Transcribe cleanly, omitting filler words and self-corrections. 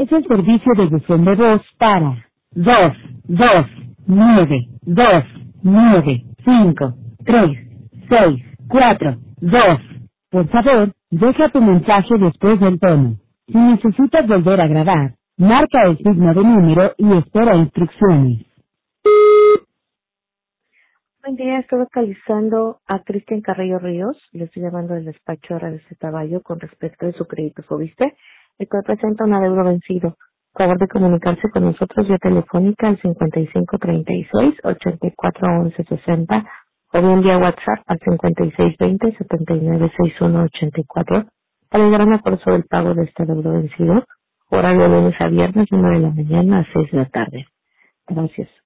es el servicio de buzón de voz para 229-295-3-6-4-2. Por favor, deja tu mensaje después del tono. Si necesitas volver a grabar, marca el signo de número y espera instrucciones. Buen día, estoy localizando a Cristian Carrillo Ríos. Le estoy llamando del despacho de Radio Caballo con respecto de su crédito Fobiste, el cual presenta un adeudo vencido. Favor de comunicarse con nosotros vía telefónica al 5536-841160 o bien vía WhatsApp al 5620-796184 para llegar a un acuerdo sobre el pago de este adeudo vencido, horario de lunes a viernes, 9 de la mañana a 6 de la tarde. Gracias.